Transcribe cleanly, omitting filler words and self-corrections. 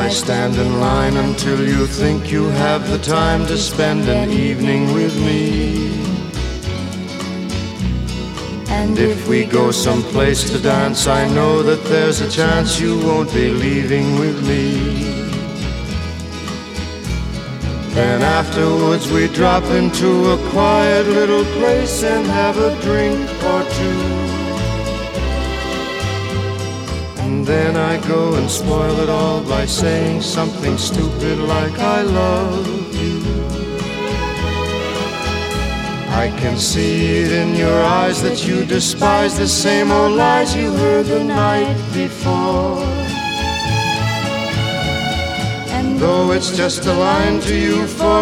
I stand in line until you think you have the time to spend an evening with me. And if we go someplace to dance, I know that there's a chance you won't be leaving with me. Then afterwards we drop into a quiet little place and have a drink or two. And then I go and spoil it all by saying something stupid like I love you. I can see it in your eyes that you despise the same old lies you heard the night before. And though it's just a line to you, for